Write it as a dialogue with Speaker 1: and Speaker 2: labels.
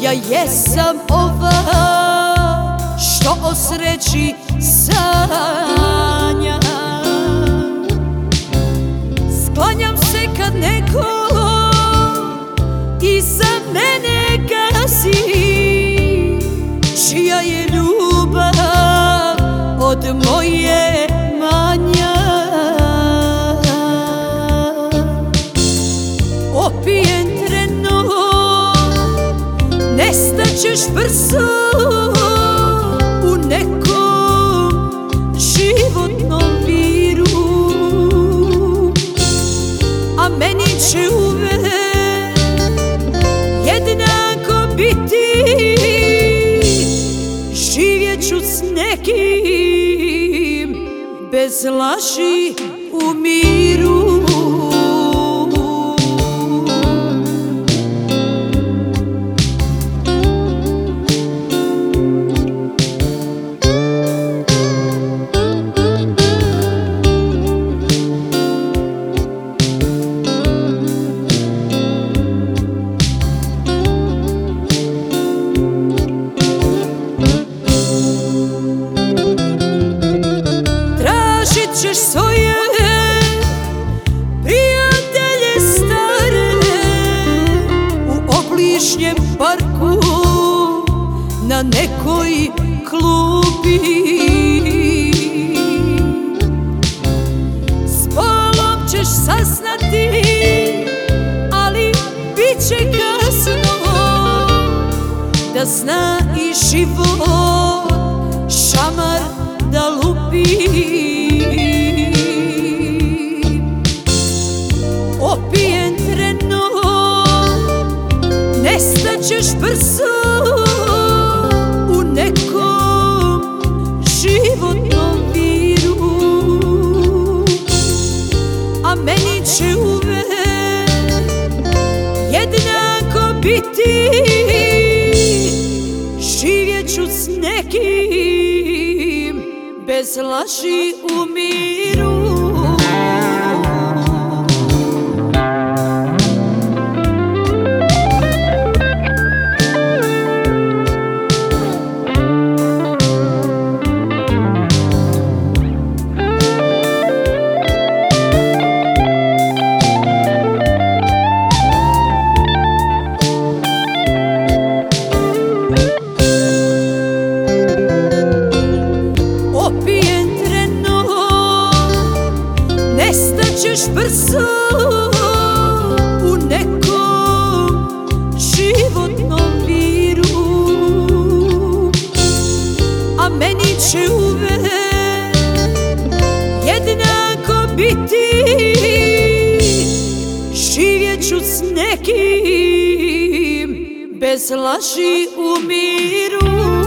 Speaker 1: Ja jesam ova što o sreći sanja. Sklanjam se kad neko iza mene gasi, čija je ljubav od moje manja. Opijen trenut, nestaćeš brzo u nekom životnom viru, a meni će uvek jednako biti. Živjet ću s nekim bez laži u miru. Ćeš svoje prijatelje stare u obližnjem parku na nekoj klupi. S bolom ćeš saznati, ali bit će kasno, da zna i život šamar da lupi. Opijen trenut, nestaćeš brzo u nekom životnom viru, a meni će uvek jednako biti. Živjet ću s nekim bez laži u miru. Opijen trenut, nestaćeš brzo u nekom životnom viru, a meni će uvek jednako biti. Živjet ću s nekim bez laži u miru.